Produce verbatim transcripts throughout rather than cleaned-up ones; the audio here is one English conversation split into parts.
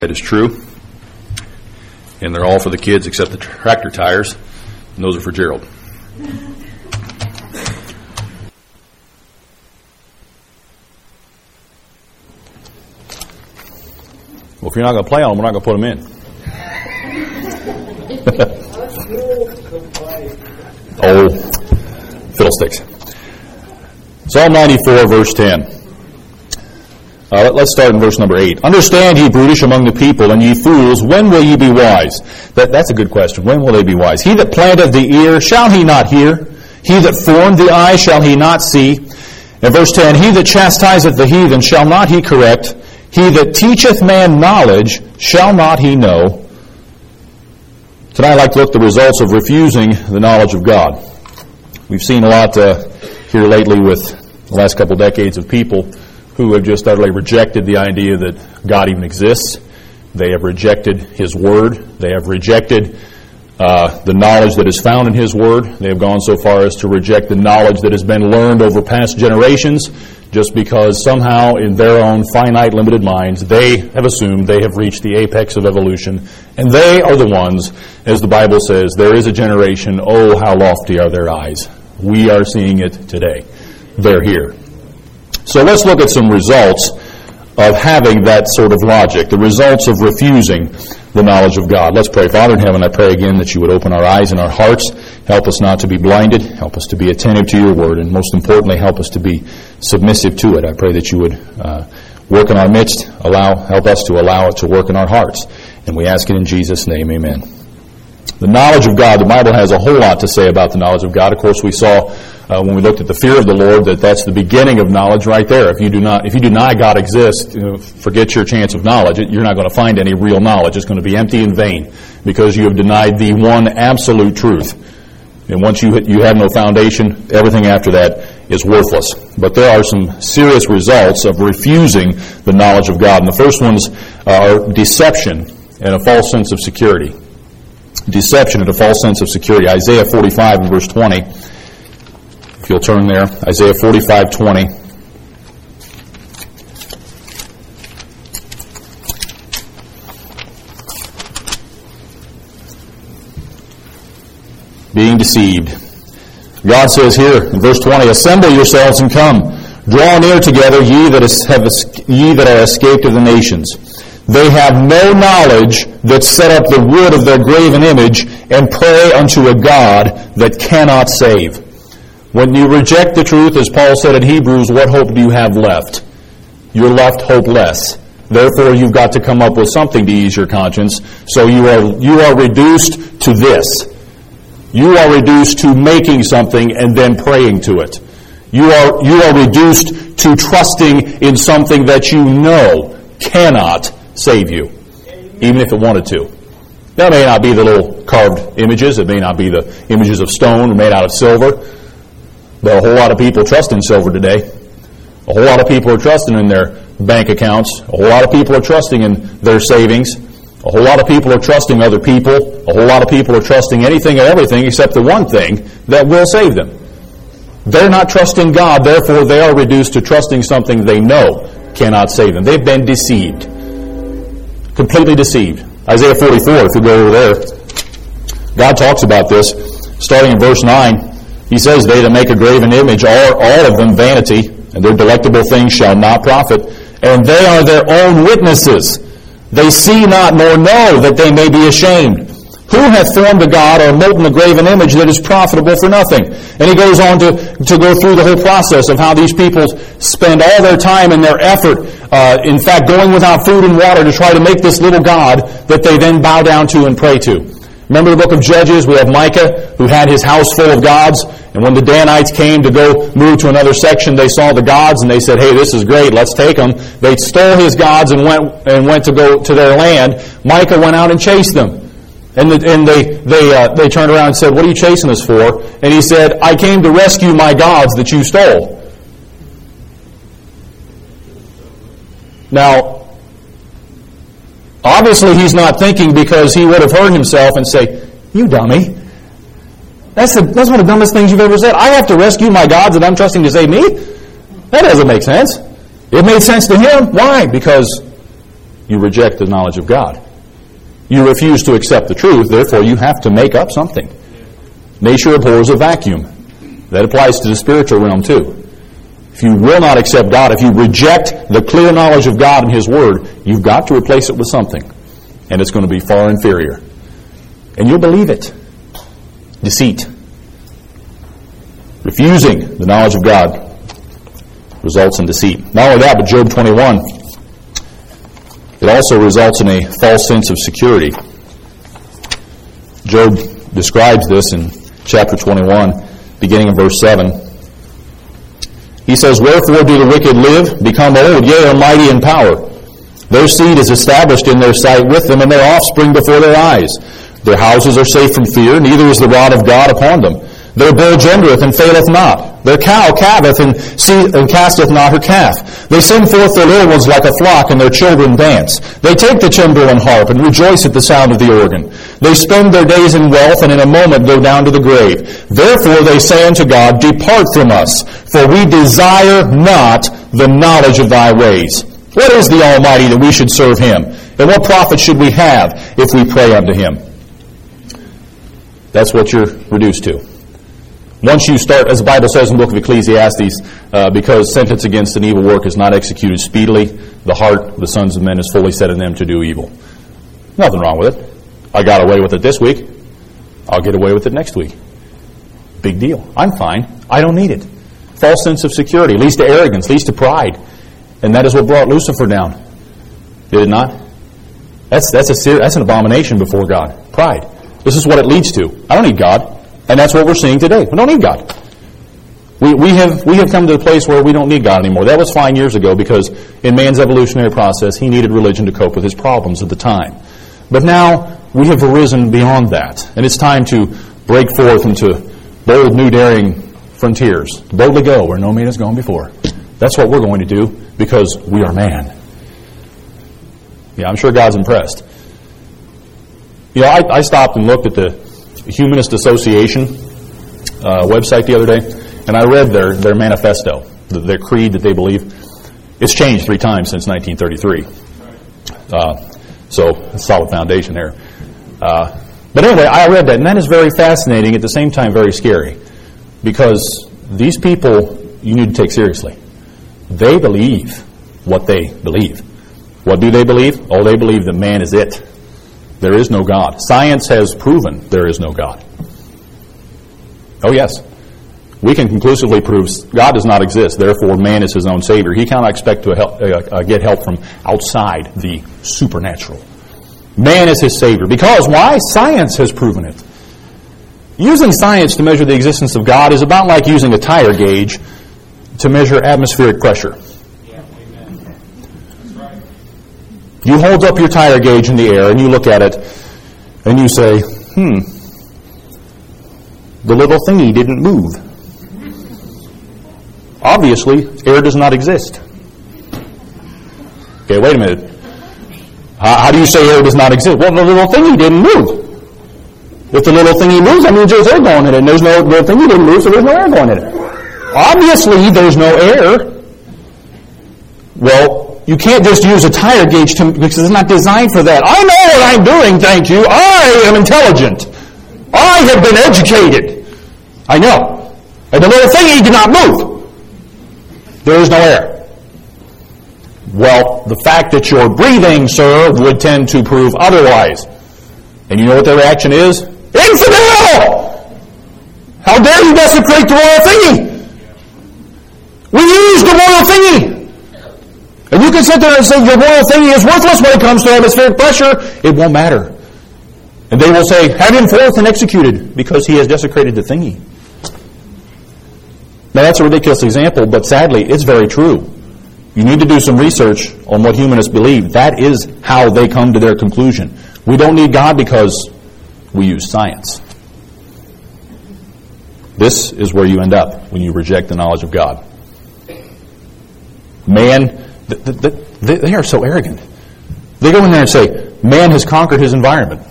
That is true. And they're all for the kids except the tractor tires, and those are for Gerald. Well, if you're not going to play on them, we're not going to put them in. Oh, fiddlesticks. Psalm ninety-four, verse ten. Uh, let's start in verse number eight. Understand, ye brutish among the people, and ye fools, when will ye be wise? That, that's a good question. When will they be wise? He that planted the ear, shall he not hear? He that formed the eye, shall he not see? In verse ten, he that chastiseth the heathen, shall not he correct? He that teacheth man knowledge, shall not he know? Tonight I'd like to look at the results of refusing the knowledge of God. We've seen a lot uh, here lately with the last couple decades of people who have just utterly rejected the idea that God even exists. They have rejected His Word. They have rejected uh, the knowledge that is found in His Word. They have gone so far as to reject the knowledge that has been learned over past generations, just because somehow in their own finite, limited minds, they have assumed they have reached the apex of evolution, and they are the ones, as the Bible says, there is a generation, oh, how lofty are their eyes. We are seeing it today. They're here. So let's look at some results of having that sort of logic, the results of refusing the knowledge of God. Let's pray. Father in heaven, I pray again that you would open our eyes and our hearts, help us not to be blinded, help us to be attentive to your word, and most importantly, help us to be submissive to it. I pray that you would uh, work in our midst, allow, help us to allow it to work in our hearts. And we ask it in Jesus' name, amen. The knowledge of God, the Bible has a whole lot to say about the knowledge of God. Of course, we saw uh, when we looked at the fear of the Lord that that's the beginning of knowledge right there. If you do not, if you deny God exists, you know, forget your chance of knowledge. You're not going to find any real knowledge. It's going to be empty and vain because you have denied the one absolute truth. And once you you have no foundation, everything after that is worthless. But there are some serious results of refusing the knowledge of God. And the first ones are deception and a false sense of security. Deception and a false sense of security. Isaiah forty-five and verse twenty. If you'll turn there. Isaiah forty-five twenty. Being deceived. God says here in verse twenty, assemble yourselves and come. Draw near together, ye that, is, have, ye that are escaped of the nations. They have no knowledge that set up the wood of their graven image and pray unto a God that cannot save. When you reject the truth, as Paul said in Hebrews, what hope do you have left? You're left hopeless. Therefore, you've got to come up with something to ease your conscience. So you are you are reduced to this. You are reduced to making something and then praying to it. You are you are reduced to trusting in something that you know cannot save you, even if it wanted to. That may not be the little carved images. It may not be the images of stone made out of silver. But a whole lot of people trust in silver today. A whole lot of people are trusting in their bank accounts. A whole lot of people are trusting in their savings. A whole lot of people are trusting other people. A whole lot of people are trusting anything and everything except the one thing that will save them. They're not trusting God, therefore they are reduced to trusting something they know cannot save them. They've been deceived. Completely deceived. Isaiah forty-four, if you go over there, God talks about this, starting in verse nine. He says, they that make a graven image are all of them vanity, and their delectable things shall not profit, and they are their own witnesses. They see not nor know that they may be ashamed. Who hath formed a god or molten a graven image that is profitable for nothing? And he goes on to, to go through the whole process of how these people spend all their time and their effort, uh, in fact, going without food and water to try to make this little god that they then bow down to and pray to. Remember the book of Judges? We have Micah, who had his house full of gods. And when the Danites came to go move to another section, they saw the gods and they said, hey, this is great, let's take them. They stole his gods and went and went to go to their land. Micah went out and chased them. And, the, and they they uh, they turned around and said, what are you chasing us for? And he said, I came to rescue my gods that you stole. Now, obviously he's not thinking, because he would have heard himself and say, you dummy. That's, the, that's one of the dumbest things you've ever said. I have to rescue my gods that I'm trusting to save me? That doesn't make sense. It made sense to him. Why? Because you reject the knowledge of God. You refuse to accept the truth, therefore you have to make up something. Nature abhors a vacuum. That applies to the spiritual realm too. If you will not accept God, if you reject the clear knowledge of God and His Word, you've got to replace it with something. And it's going to be far inferior. And you'll believe it. Deceit. Refusing the knowledge of God results in deceit. Not only that, but Job twenty-one, it also results in a false sense of security. Job describes this in chapter twenty-one, beginning in verse seven. He says, "Wherefore do the wicked live, become old, yea, are mighty in power? Their seed is established in their sight with them, and their offspring before their eyes. Their houses are safe from fear, neither is the rod of God upon them. Their bull gendereth and faileth not. Their cow calveth and, see, and casteth not her calf. They send forth their little ones like a flock, and their children dance. They take the timbrel and harp, and rejoice at the sound of the organ. They spend their days in wealth, and in a moment go down to the grave. Therefore they say unto God, Depart from us, for we desire not the knowledge of thy ways. What is the Almighty that we should serve Him? And what profit should we have if we pray unto Him?" That's what you're reduced to. Once you start, as the Bible says in the book of Ecclesiastes, uh, because sentence against an evil work is not executed speedily, the heart of the sons of men is fully set in them to do evil. Nothing wrong with it. I got away with it this week. I'll get away with it next week. Big deal. I'm fine. I don't need it. False sense of security leads to arrogance, leads to pride. And that is what brought Lucifer down. Did it not? That's, that's, a ser- that's an abomination before God. Pride. This is what it leads to. I don't need God. And that's what we're seeing today. We don't need God. We, we have we have come to a place where we don't need God anymore. That was fine years ago because in man's evolutionary process, he needed religion to cope with his problems at the time. But now we have arisen beyond that. And it's time to break forth into bold, new, daring frontiers. Boldly go where no man has gone before. That's what we're going to do because we are man. Yeah, I'm sure God's impressed. You know, I, I stopped and looked at the Humanist Association uh, website the other day, and I read their, their manifesto, their creed that they believe. It's changed three times since nineteen thirty-three. Uh, so, a solid foundation there. Uh, but anyway, I read that, and that is very fascinating, at the same time very scary, because these people you need to take seriously. They believe what they believe. What do they believe? Oh, they believe that man is it. There is no God. Science has proven there is no God. Oh, yes. We can conclusively prove God does not exist, therefore man is his own Savior. He cannot expect to help, uh, uh, get help from outside the supernatural. Man is his Savior. Because why? Science has proven it. Using science to measure the existence of God is about like using a tire gauge to measure atmospheric pressure. You hold up your tire gauge in the air and you look at it and you say, hmm, the little thingy didn't move. Obviously, air does not exist. Okay, wait a minute. How, how do you say air does not exist? Well, the little thingy didn't move. If the little thingy moves, that means there's air going in it. And there's no little thingy didn't move, so there's no air going in it. Obviously, there's no air. Well, you can't just use a tire gauge to, because it's not designed for that. I know what I'm doing, thank you. I am intelligent. I have been educated. I know. And the little thingy did not move. There is no air. Well, the fact that you're breathing, sir, would tend to prove otherwise. And you know what their reaction is? Infidel! How dare you desecrate the royal thingy? We use the royal thingy. And you can sit there and say your royal thingy is worthless when it comes to atmospheric pressure. It won't matter. And they will say, have him forth and executed because he has desecrated the thingy. Now that's a ridiculous example, but sadly, it's very true. You need to do some research on what humanists believe. That is how they come to their conclusion. We don't need God because we use science. This is where you end up when you reject the knowledge of God. Man, they are so arrogant. They go in there and say, man has conquered his environment.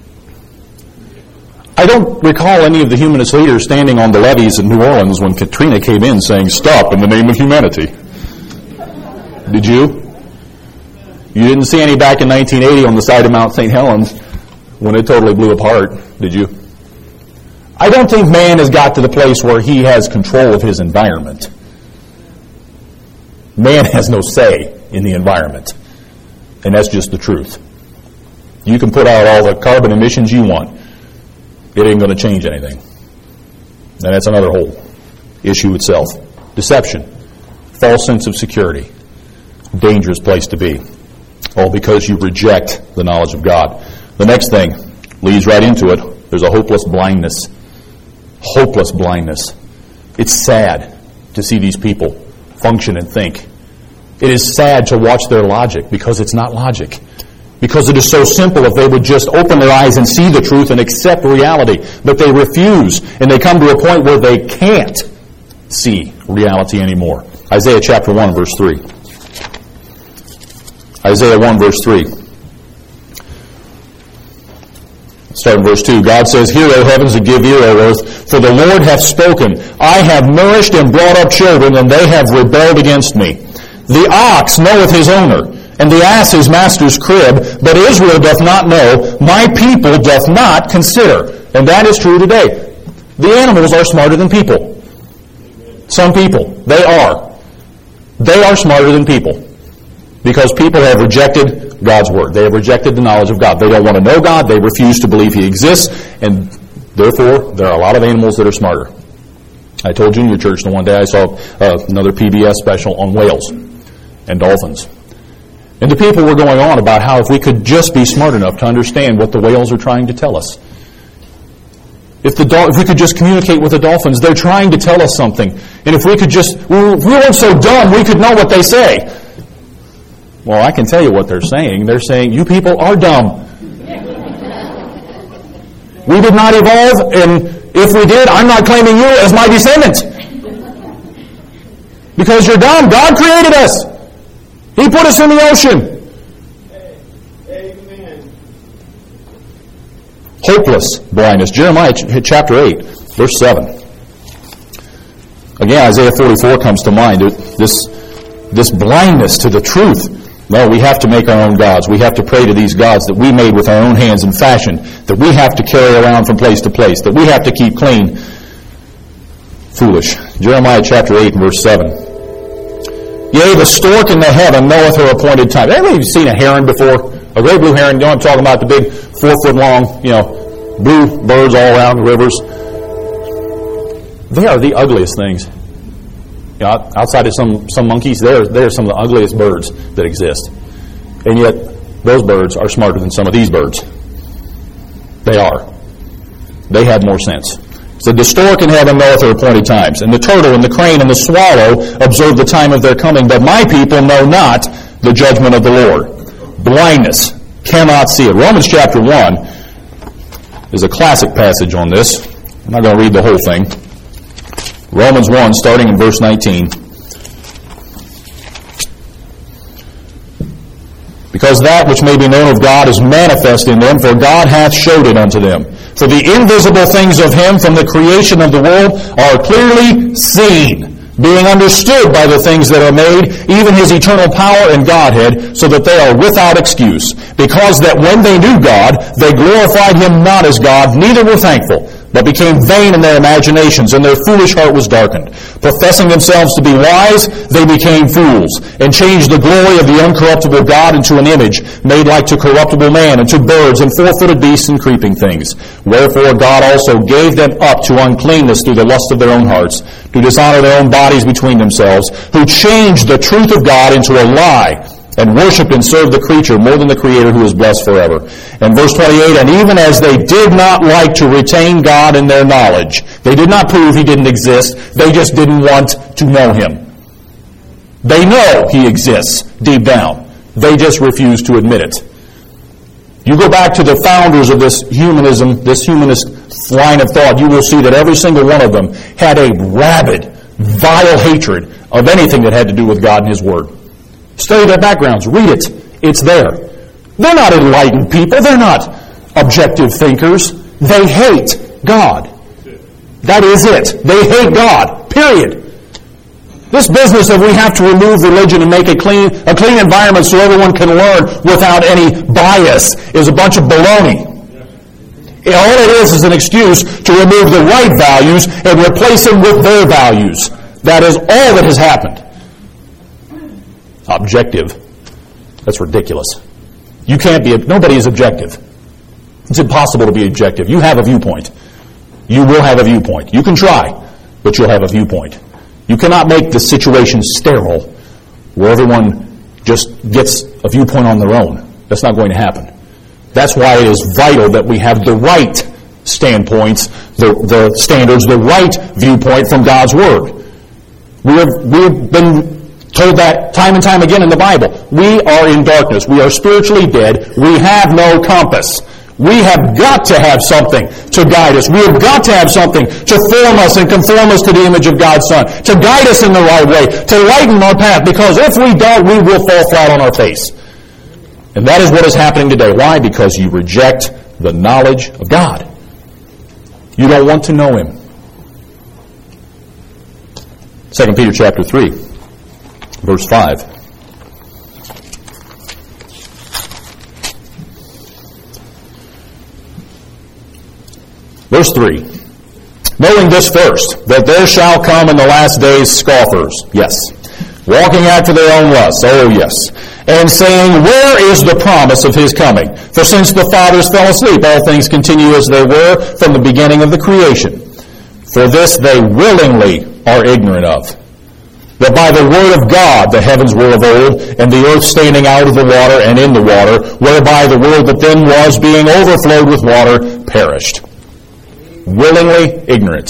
I don't recall any of the humanist leaders standing on the levees in New Orleans when Katrina came in saying, stop in the name of humanity. Did you? You didn't see any back in nineteen eighty on the side of Mount Saint Helens when it totally blew apart, did you? I don't think man has got to the place where he has control of his environment. Man has no say in the environment. And that's just the truth. You can put out all the carbon emissions you want. It ain't going to change anything. And that's another whole issue itself. Deception. False sense of security. Dangerous place to be. All because you reject the knowledge of God. The next thing leads right into it. There's a hopeless blindness. Hopeless blindness. It's sad to see these people function and think. It is sad to watch their logic because it's not logic. Because it is so simple if they would just open their eyes and see the truth and accept reality. But they refuse, and they come to a point where they can't see reality anymore. Isaiah chapter one, verse three. Isaiah one, verse three. Start in verse two. God says, Hear, O heavens, and give ear, O earth, for the Lord hath spoken. I have nourished and brought up children, and they have rebelled against me. The ox knoweth his owner, and the ass his master's crib, but Israel doth not know, my people doth not consider. And that is true today. The animals are smarter than people. Some people. They are. They are smarter than people. Because people have rejected God's Word. They have rejected the knowledge of God. They don't want to know God. They refuse to believe He exists. And therefore, there are a lot of animals that are smarter. I told Junior Church the one day I saw uh, another P B S special on whales and dolphins. And the people were going on about how if we could just be smart enough to understand what the whales are trying to tell us. If the do- if we could just communicate with the dolphins, they're trying to tell us something. And if we could just, if we weren't so dumb, we could know what they say. Well, I can tell you what they're saying. They're saying, you people are dumb. We did not evolve, and if we did, I'm not claiming you as my descendant. Because you're dumb. God created us. He put us in the ocean. Amen. Hopeless blindness. Jeremiah ch- chapter eight, verse seven. Again, Isaiah forty-four comes to mind. This, this blindness to the truth. No, we have to make our own gods. We have to pray to these gods that we made with our own hands and fashioned, that we have to carry around from place to place, that we have to keep clean. Foolish. Jeremiah chapter eight, verse seven. Yea, the stork in the heaven knoweth her appointed time. Anybody seen a heron before? A great blue heron. You know what I'm talking about? The big four-foot-long, you know, blue birds all around the rivers. They are the ugliest things. You know, outside of some, some monkeys, they're, they're some of the ugliest birds that exist. And yet, those birds are smarter than some of these birds. They are. They have more sense. So the stork in heaven knoweth her appointed times, and the turtle and the crane and the swallow observe the time of their coming, but my people know not the judgment of the Lord. Blindness. Cannot see it. Romans chapter one is a classic passage on this. I'm not going to read the whole thing. Romans one, starting in verse nineteen. Because that which may be known of God is manifest in them, for God hath showed it unto them. For the invisible things of Him from the creation of the world are clearly seen, being understood by the things that are made, even His eternal power and Godhead, so that they are without excuse. Because that when they knew God, they glorified Him not as God, neither were thankful, but became vain in their imaginations, and their foolish heart was darkened. Professing themselves to be wise, they became fools, and changed the glory of the uncorruptible God into an image, made like to corruptible man, and to birds, and four-footed beasts, and creeping things. Wherefore God also gave them up to uncleanness through the lust of their own hearts, to dishonor their own bodies between themselves, who changed the truth of God into a lie, and worshipped and served the creature more than the Creator, who is blessed forever. And verse twenty-eight, and even as they did not like to retain God in their knowledge, they did not prove He didn't exist, they just didn't want to know Him. They know He exists deep down. They just refuse to admit it. You go back to the founders of this humanism, this humanist line of thought, you will see that every single one of them had a rabid, vile hatred of anything that had to do with God and His Word. Study their backgrounds. Read it. It's there. They're not enlightened people. They're not objective thinkers. They hate God. That is it. They hate God. Period. This business that we have to remove religion and make a clean, a clean environment so everyone can learn without any bias is a bunch of baloney. All it is is an excuse to remove the right values and replace them with their values. That is all that has happened. Objective. That's ridiculous. You can't be, nobody is objective. It's impossible to be objective. You have a viewpoint. You will have a viewpoint. You can try, but you'll have a viewpoint. You cannot make the situation sterile where everyone just gets a viewpoint on their own. That's not going to happen. That's why it is vital that we have the right standpoints, the, the standards, the right viewpoint from God's Word. We have, we have been told that time and time again in the Bible. We are in darkness. We are spiritually dead. We have no compass. We have got to have something to guide us. We have got to have something to form us and conform us to the image of God's Son, to guide us in the right way, to lighten our path, because if we don't, we will fall flat on our face. And that is what is happening today. Why? Because you reject the knowledge of God. You don't want to know Him. Second Peter chapter three, verse five. Verse three. Knowing this first, that there shall come in the last days scoffers. Yes. Walking after their own lusts. Oh, yes. And saying, where is the promise of His coming? For since the fathers fell asleep, all things continue as they were from the beginning of the creation. For this they willingly are ignorant of, that by the word of God the heavens were of old, and the earth standing out of the water and in the water, whereby the world that then was, being overflowed with water, perished. Willingly ignorant.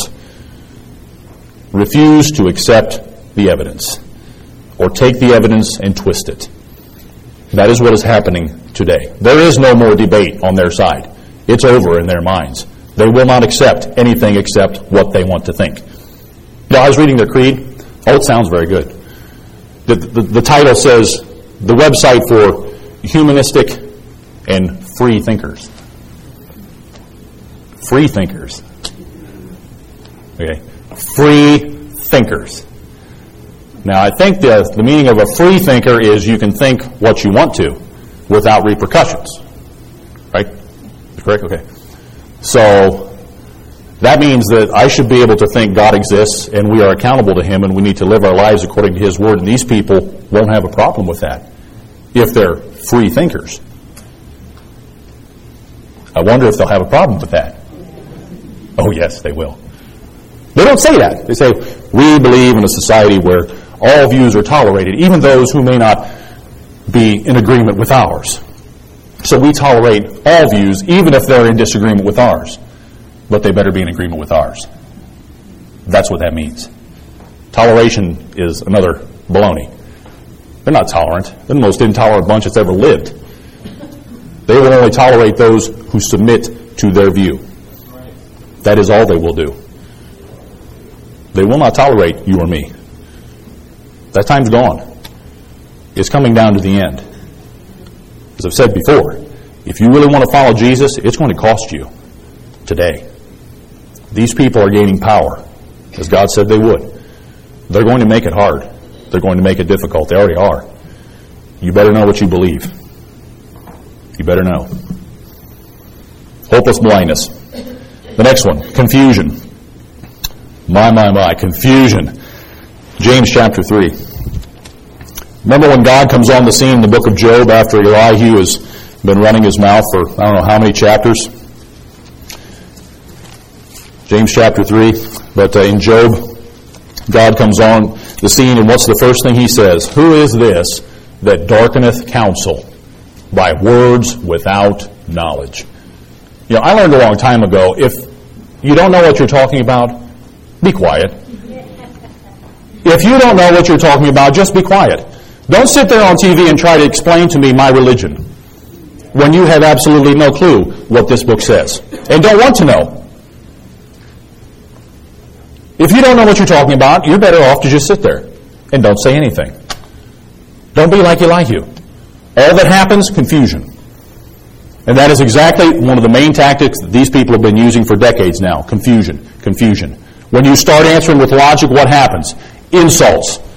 Refuse to accept the evidence, or take the evidence and twist it. That is what is happening today. There is no more debate on their side. It's over in their minds. They will not accept anything except what they want to think. You know, I was reading their creed. Oh, it sounds very good. The, the, the title says, the website for humanistic and free thinkers. Free thinkers. Okay. Free thinkers. Now, I think the, the meaning of a free thinker is you can think what you want to without repercussions. Right? Correct? Okay. So, that means that I should be able to think God exists and we are accountable to Him and we need to live our lives according to His Word, and these people won't have a problem with that if they're free thinkers. I wonder if they'll have a problem with that. Oh, yes, they will. They don't say that. They say, we believe in a society where all views are tolerated, even those who may not be in agreement with ours. So we tolerate all views, even if they're in disagreement with ours. But they better be in agreement with ours. That's what that means. Toleration is another baloney. They're not tolerant. They're the most intolerant bunch that's ever lived. They will only tolerate those who submit to their view. That is all they will do. They will not tolerate you or me. That time's gone. It's coming down to the end. As I've said before, if you really want to follow Jesus, it's going to cost you today. These people are gaining power, as God said they would. They're going to make it hard. They're going to make it difficult. They already are. You better know what you believe. You better know. Hopeless blindness. The next one, confusion. My, my, my, confusion. James chapter three. Remember when God comes on the scene in the book of Job after Elihu has been running his mouth for I don't know how many chapters? James chapter three. But uh, in Job, God comes on the scene, and what's the first thing He says? Who is this that darkeneth counsel by words without knowledge? You know, I learned a long time ago, if you don't know what you're talking about, be quiet. If you don't know what you're talking about, just be quiet. Don't sit there on T V and try to explain to me my religion when you have absolutely no clue what this book says and don't want to know. If you don't know what you're talking about, you're better off to just sit there and don't say anything. Don't be like Elihu. All that happens, confusion. And that is exactly one of the main tactics that these people have been using for decades now. Confusion. Confusion. When you start answering with logic, what happens? Insults.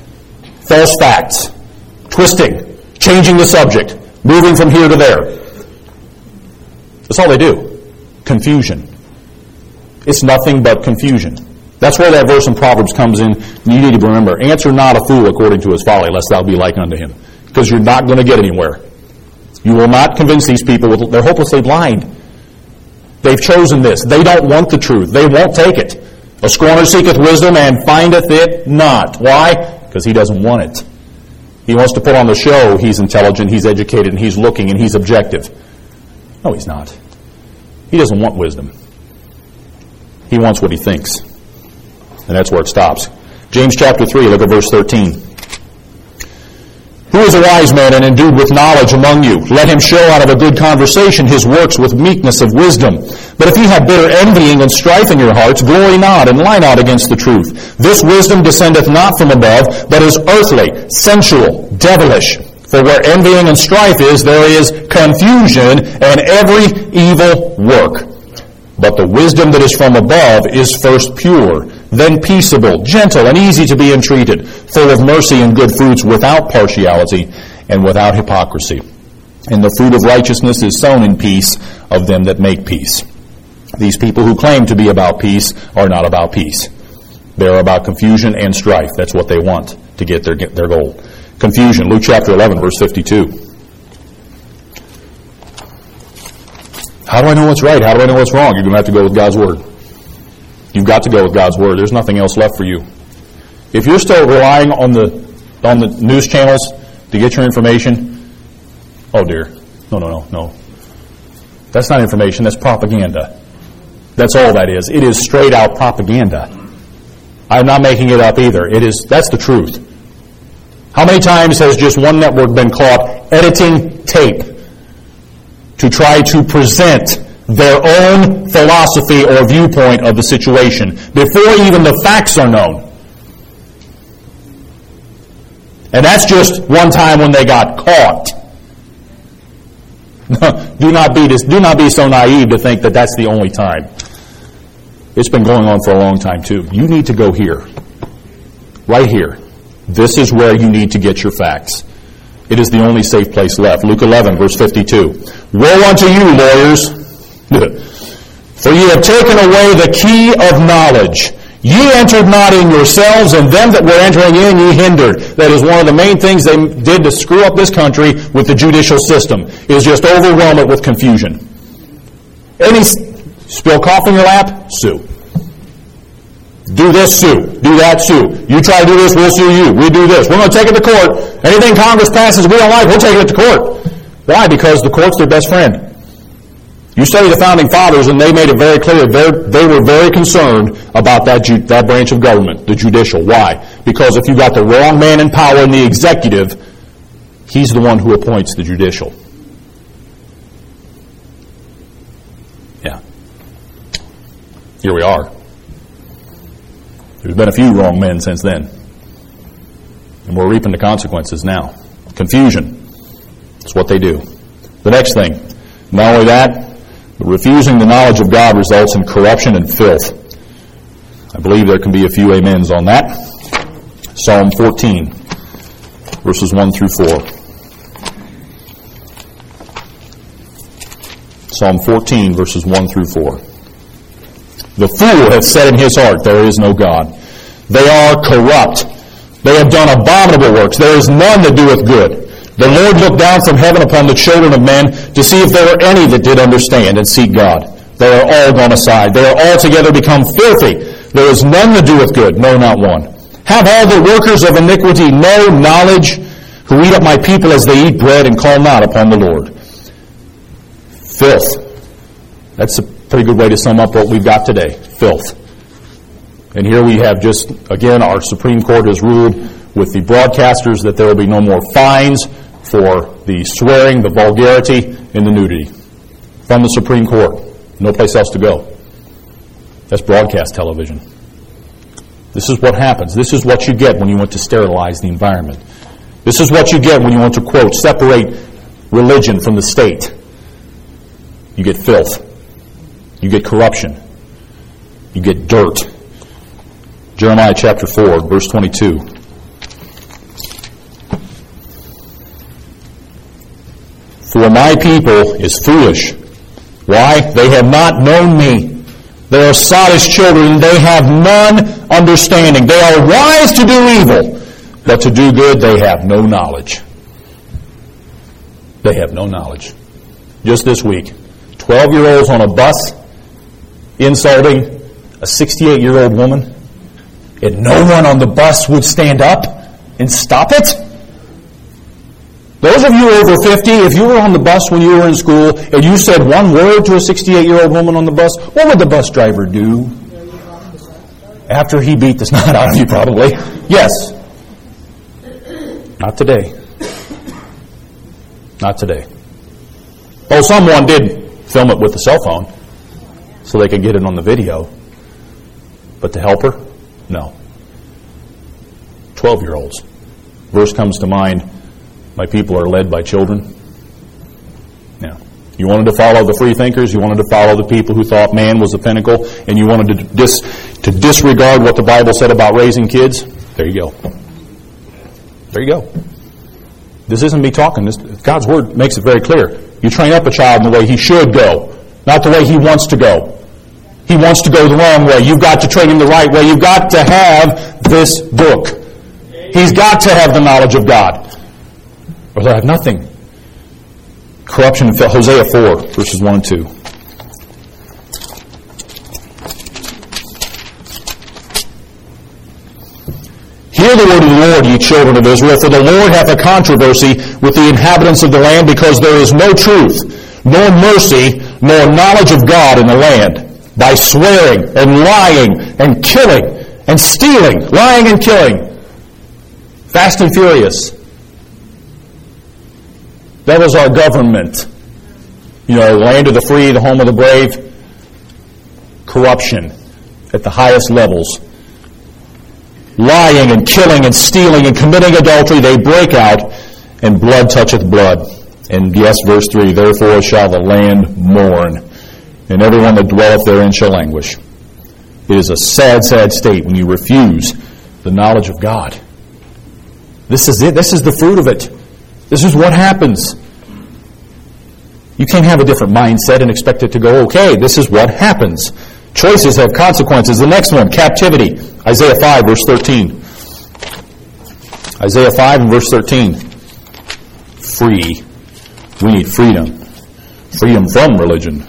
false facts, twisting, changing the subject, moving from here to there. That's all they do. Confusion. It's nothing but confusion. That's where that verse in Proverbs comes in. You need to remember, answer not a fool according to his folly, lest thou be like unto him. Because you're not going to get anywhere. You will not convince these people. They're hopelessly blind. They've chosen this. They don't want the truth. They won't take it. A scorner seeketh wisdom and findeth it not. Why? Because he doesn't want it. He wants to put on the show he's intelligent, he's educated, and he's looking, and he's objective. No, he's not. He doesn't want wisdom. He wants what he thinks. And that's where it stops. James chapter three, look at verse thirteen. Who is a wise man and endued with knowledge among you? Let him show out of a good conversation his works with meekness of wisdom. But if ye have bitter envying and strife in your hearts, glory not, and lie not against the truth. This wisdom descendeth not from above, but is earthly, sensual, devilish. For where envying and strife is, there is confusion and every evil work. But the wisdom that is from above is first pure, then peaceable, gentle, and easy to be entreated, full of mercy and good fruits, without partiality and without hypocrisy. And the fruit of righteousness is sown in peace of them that make peace. These people who claim to be about peace are not about peace. They are about confusion and strife. That's what they want to get their, get their goal. Confusion. Luke chapter eleven, verse fifty-two. How do I know what's right? How do I know what's wrong? You're going to have to go with God's Word. You've got to go with God's Word. There's nothing else left for you. If you're still relying on the on the news channels to get your information, oh dear. No, no, no, no. That's not information. That's propaganda. That's all that is. It is straight out propaganda. I'm not making it up either. It is. That's the truth. How many times has just one network been caught editing tape to try to present their own philosophy or viewpoint of the situation before even the facts are known? And that's just one time when they got caught. do not be this, do not be so naive to think that that's the only time. It's been going on for a long time too. You need to go here. Right here. This is where you need to get your facts. It is the only safe place left. Luke eleven, verse fifty-two. Woe unto you, lawyers, for ye have taken away the key of knowledge. Ye entered not in yourselves, and them that were entering in ye hindered. That is one of the main things they did to screw up this country with the judicial system, is just overwhelm it with confusion. Any spill coffee in your lap? Sue. Do this, sue. Do that, sue. You try to do this, we'll sue you. We do this. We're going to take it to court. Anything Congress passes we don't like, we'll take it to court. Why? Because the court's their best friend. You study the Founding Fathers, and they made it very clear they were very concerned about that, ju- that branch of government, the judicial. Why? Because if you got the wrong man in power in the executive, he's the one who appoints the judicial. Yeah. Here we are. There's been a few wrong men since then. And we're reaping the consequences now. Confusion. That's what they do. The next thing, not only that, but refusing the knowledge of God results in corruption and filth. I believe there can be a few amens on that. Psalm fourteen, verses one through four. Psalm fourteen, verses one through four. The fool hath said in his heart, there is no God. They are corrupt. They have done abominable works. There is none that doeth good. The Lord looked down from heaven upon the children of men to see if there were any that did understand and seek God. They are all gone aside. They are altogether become filthy. There is none that doeth good, no, not one. Have all the workers of iniquity no knowledge, who eat up my people as they eat bread and call not upon the Lord? Filth. That's a pretty good way to sum up what we've got today. Filth. And here we have just, again, our Supreme Court has ruled with the broadcasters that there will be no more fines for the swearing, the vulgarity, and the nudity. From the Supreme Court. No place else to go. That's broadcast television. This is what happens. This is what you get when you want to sterilize the environment. This is what you get when you want to, quote, separate religion from the state. You get filth. You get corruption. You get dirt. Jeremiah chapter four, verse twenty-two. who are my people is foolish. Why? They have not known me. They are sottish children. They have none understanding. They are wise to do evil, but to do good they have no knowledge. They have no knowledge. Just this week, twelve-year-olds on a bus insulting a sixty-eight-year-old woman, and no one on the bus would stand up and stop it? Those of you over fifty, if you were on the bus when you were in school and you said one word to a sixty-eight-year-old woman on the bus, what would the bus driver do? After he beat the snot out of you, probably. Yes. Not today. Not today. Oh, someone did film it with a cell phone so they could get it on the video. But to help her? No. Twelve-year-olds. Verse comes to mind, my people are led by children. Now, you wanted to follow the free thinkers, you wanted to follow the people who thought man was the pinnacle, and you wanted to, dis, to disregard what the Bible said about raising kids? There you go. There you go. This isn't me talking. This, God's Word makes it very clear. You train up a child in the way he should go, not the way he wants to go. He wants to go the wrong way. You've got to train him the right way. You've got to have this book. He's got to have the knowledge of God, or they'll have nothing. Corruption in Hosea four, verses one and two. Hear the word of the Lord, ye children of Israel, for the Lord hath a controversy with the inhabitants of the land, because there is no truth, nor mercy, nor knowledge of God in the land. By swearing and lying and killing and stealing, lying and killing. Fast and furious. That was our government. You know, land of the free, the home of the brave. Corruption at the highest levels. Lying and killing and stealing and committing adultery, they break out, and blood toucheth blood. And yes, verse three, therefore shall the land mourn, and everyone that dwelleth therein shall languish. It is a sad, sad state when you refuse the knowledge of God. This is it. This is the fruit of it. This is what happens. You can't have a different mindset and expect it to go okay. This is what happens. Choices have consequences. The next one, captivity. Isaiah five, verse thirteen. Isaiah five and verse thirteen. Free. We need freedom. Freedom from religion.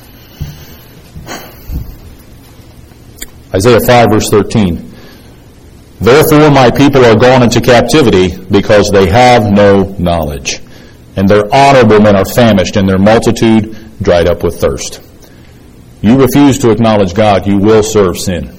Isaiah five, verse thirteen. Therefore my people are gone into captivity, because they have no knowledge. And their honorable men are famished, and their multitude dried up with thirst. You refuse to acknowledge God, you will serve sin.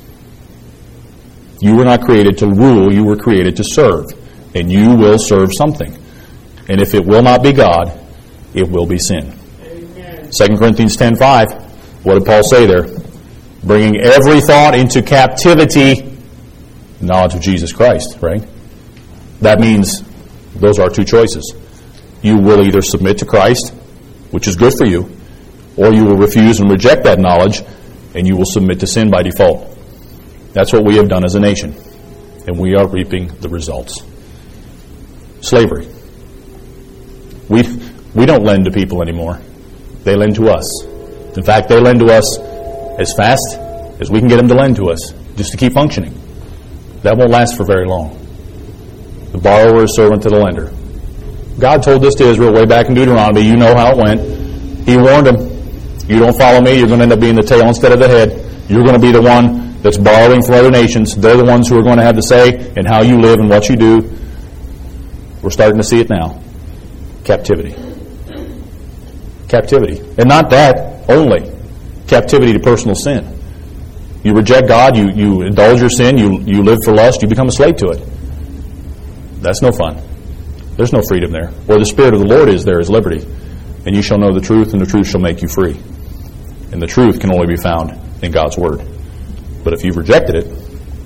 You were not created to rule, you were created to serve. And you will serve something. And if it will not be God, it will be sin. Amen. Second Corinthians ten five. What did Paul say there? Bringing every thought into captivity, knowledge of Jesus Christ, right? That means those are two choices. You will either submit to Christ, which is good for you, or you will refuse and reject that knowledge, and you will submit to sin by default. That's what we have done as a nation, and we are reaping the results. Slavery. We, we don't lend to people anymore. They lend to us. In fact, they lend to us as fast as we can get them to lend to us, just to keep functioning. That won't last for very long. The borrower is servant to the lender. God told this to Israel way back in Deuteronomy. You know how it went. He warned them, you don't follow me, you're going to end up being the tail instead of the head. You're going to be the one that's borrowing from other nations. They're the ones who are going to have the say in how you live and what you do. We're starting to see it now. Captivity. Captivity. And not that only. Captivity to personal sin. You reject God, you, you indulge your sin, you, you live for lust, you become a slave to it. That's no fun. There's no freedom there. Where the Spirit of the Lord is, there is liberty. And you shall know the truth, and the truth shall make you free. And the truth can only be found in God's Word. But if you've rejected it,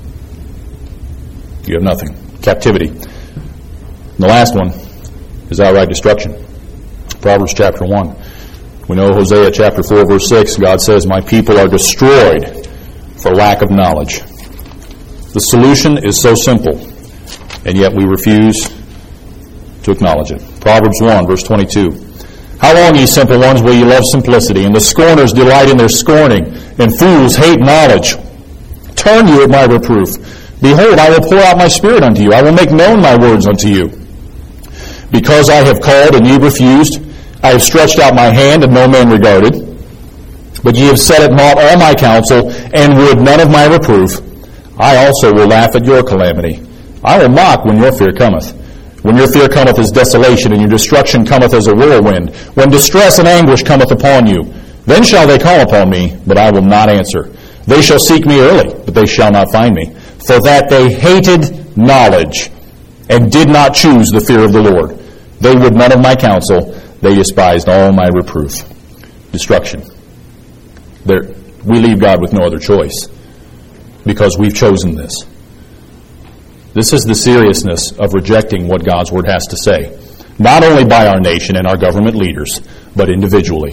you have nothing. Captivity. And the last one is outright destruction. Proverbs chapter one. We know Hosea chapter four, verse six, God says, my people are destroyed for lack of knowledge. The solution is so simple, and yet we refuse to acknowledge it. Proverbs one, verse twenty-two. How long, ye simple ones, will ye love simplicity? And the scorners delight in their scorning, and fools hate knowledge. Turn you at my reproof. Behold, I will pour out my spirit unto you. I will make known my words unto you. Because I have called, and ye refused, I have stretched out my hand, and no man regarded. But ye have set at naught all my counsel, and would none of my reproof. I also will laugh at your calamity. I will mock when your fear cometh. When your fear cometh as desolation, and your destruction cometh as a whirlwind, when distress and anguish cometh upon you, then shall they call upon me, but I will not answer. They shall seek me early, but they shall not find me. For that they hated knowledge, and did not choose the fear of the Lord. They would none of my counsel. They despised all my reproof. Destruction. There, we leave God with no other choice, because we've chosen this. This is the seriousness of rejecting what God's Word has to say, not only by our nation and our government leaders, but individually.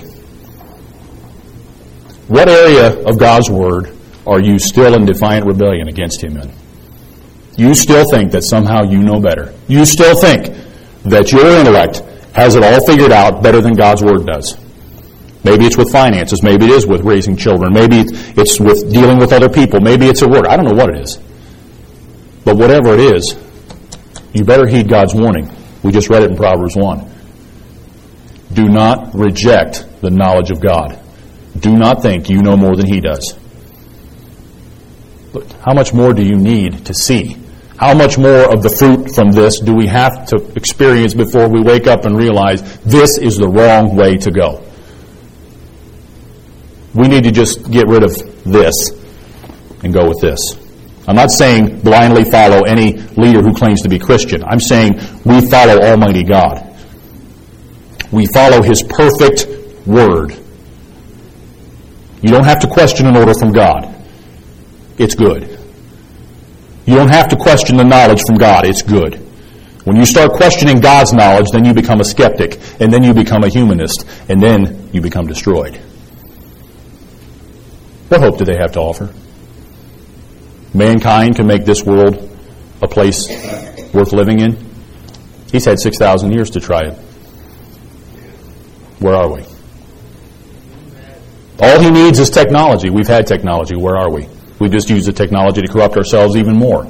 What area of God's Word are you still in defiant rebellion against Him in? You still think that somehow you know better. You still think that your intellect has it all figured out better than God's Word does. Maybe it's with finances. Maybe it is with raising children. Maybe it's with dealing with other people. Maybe it's at work. I don't know what it is. But whatever it is, you better heed God's warning. We just read it in Proverbs one. Do not reject the knowledge of God. Do not think you know more than He does. But how much more do you need to see? How much more of the fruit from this do we have to experience before we wake up and realize this is the wrong way to go? We need to just get rid of this and go with this. I'm not saying blindly follow any leader who claims to be Christian. I'm saying we follow Almighty God. We follow His perfect Word. You don't have to question an order from God. It's good. You don't have to question the knowledge from God. It's good. When you start questioning God's knowledge, then you become a skeptic, and then you become a humanist, and then you become destroyed. What hope do they have to offer? Mankind can make this world a place worth living in. He's had six thousand years to try it. Where are we? All he needs is technology. We've had technology. Where are we? We just use the technology to corrupt ourselves even more.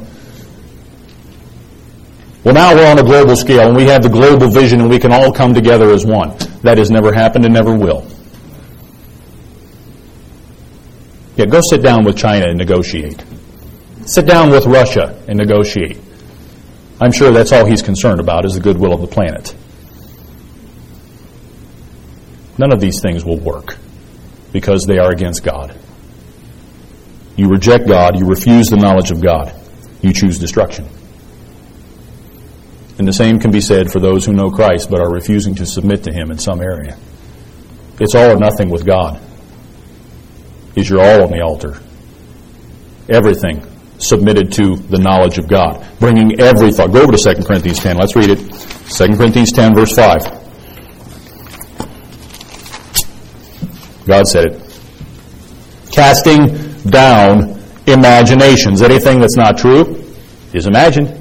Well, now we're on a global scale, and we have the global vision, and we can all come together as one. That has never happened and never will. Yeah, go sit down with China and negotiate. Sit down with Russia and negotiate. I'm sure that's all he's concerned about is the goodwill of the planet. None of these things will work because they are against God. You reject God, you refuse the knowledge of God, you choose destruction. And the same can be said for those who know Christ but are refusing to submit to Him in some area. It's all or nothing with God. Is your all on the altar? Everything submitted to the knowledge of God. Bringing every thought. Go over to Second Corinthians ten. Let's read it. Second Corinthians ten, verse five. God said it. Casting down imaginations. Anything that's not true is imagined.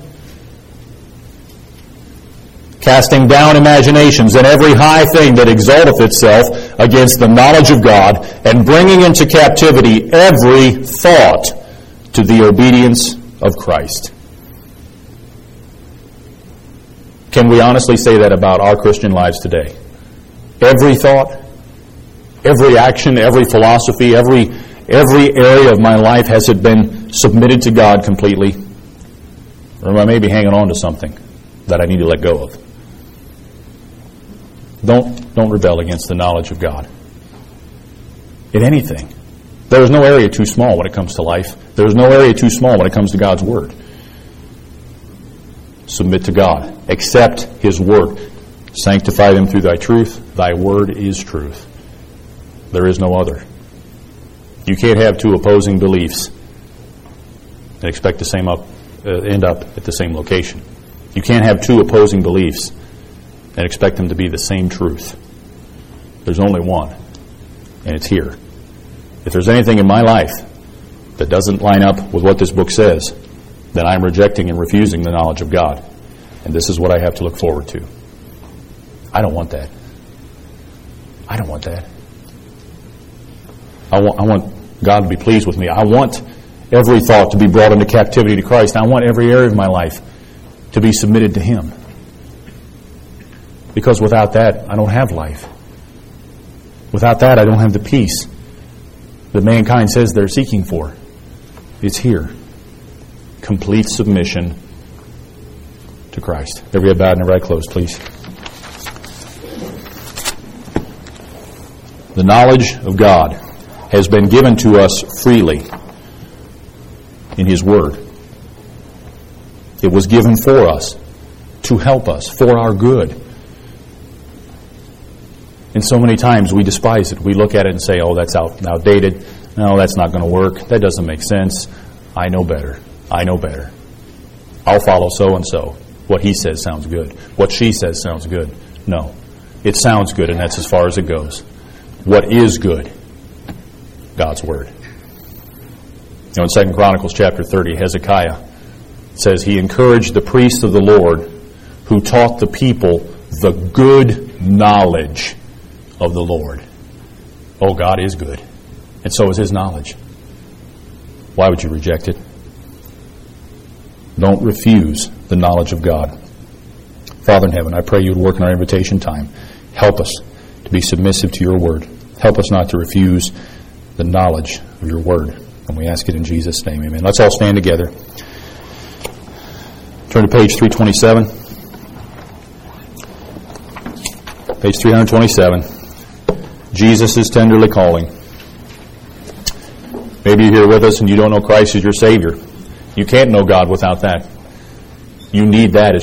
Casting down imaginations and every high thing that exalteth itself against the knowledge of God, and bringing into captivity every thought to the obedience of Christ. Can we honestly say that about our Christian lives today? Every thought, every action, every philosophy, every every area of my life, has it been submitted to God completely? Or am I maybe hanging on to something that I need to let go of? Don't, don't rebel against the knowledge of God. In anything. There is no area too small when it comes to life. There is no area too small when it comes to God's Word. Submit to God. Accept His Word. Sanctify them through Thy truth. Thy Word is truth. There is no other. You can't have two opposing beliefs and expect to same up, uh, end up at the same location. You can't have two opposing beliefs and expect them to be the same truth. There's only one, and it's here. If there's anything in my life that doesn't line up with what this book says, then I'm rejecting and refusing the knowledge of God. And this is what I have to look forward to. I don't want that. I don't want that. I want, I want God to be pleased with me. I want every thought to be brought into captivity to Christ. I want every area of my life to be submitted to Him. Because without that, I don't have life. Without that, I don't have the peace that mankind says they're seeking for. It's here. Complete submission to Christ. Every head bowed and every eye closed, please. The knowledge of God has been given to us freely in His Word. It was given for us, to help us, for our good. And so many times we despise it. We look at it and say, oh, that's out, outdated. No, that's not going to work. That doesn't make sense. I know better. I know better. I'll follow so-and-so. What he says sounds good. What she says sounds good. No. It sounds good, and that's as far as it goes. What is good? God's Word. You know, in Second Chronicles chapter thirty, Hezekiah says he encouraged the priests of the Lord who taught the people the good knowledge of the Lord. Oh, God is good. And so is His knowledge. Why would you reject it? Don't refuse the knowledge of God. Father in heaven, I pray you would work in our invitation time. Help us to be submissive to your word. Help us not to refuse the knowledge of your word. And we ask it in Jesus' name. Amen. Let's all stand together. Turn to page three twenty-seven. Page three twenty-seven. Jesus is tenderly calling. Maybe you're here with us and you don't know Christ as your Savior. You can't know God without that. You need that as